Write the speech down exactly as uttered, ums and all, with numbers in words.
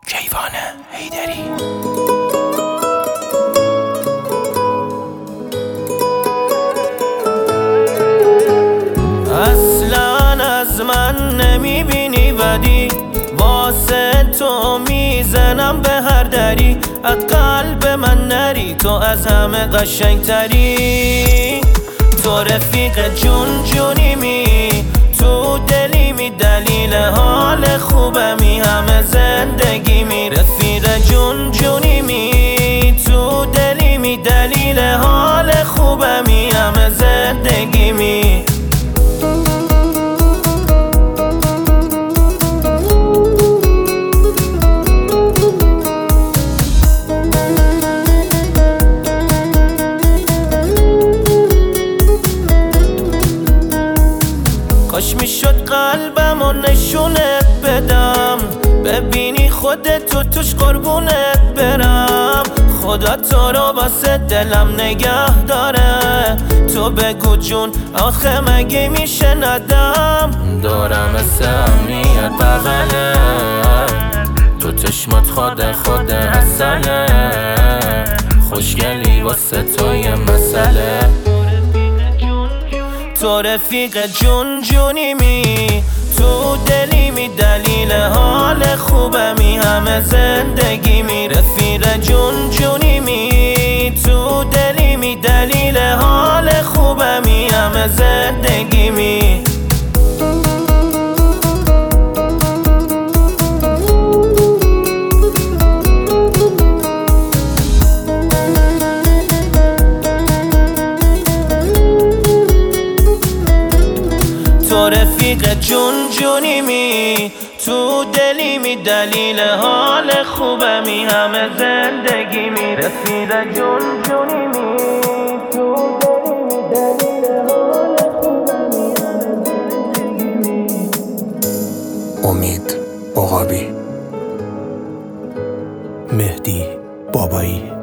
کیوان حیدری. اصلا از من نمیبینی بدی، واسه تو میزنم به هر دری. از قلب من نری، تو از همه قشنگتری. تو رفیق جون جونیمی، تو دلیمی، دلیل حال خوبمی، همه زندگیمی. رفیق جون جونیمی، تو دلیمی، دلیل حال خوبمی، همه زندگیمی. کاش میشد قلبمو نشونت بدم، ببینی خودتو توش قربونت برم. خدا تو رو واسه دلم نگه داره، تو بگو جون آخه مگه میشه ندم. دارم مثل امنیت بغله، تو چشمات خود خود اصله. خوشگلی واسه تو یه مسئله. تو رفیق جون جونیمی، تو دلیمی، دلیل حال خوبمی، همه زندگیمی. رفیق جون جونیمی، تو دلیمی، دلیل حال خوبمی، همه زندگیمی. تو رفیق جون جونیمی، تو دلیمی، دلیل حال خوبمی، همه زندگیمی. رفیق جون جونیمی، تو دلیمی، دلیل حال خوبمی، همه زندگیمی. امید عقابی. مهدی بابایی.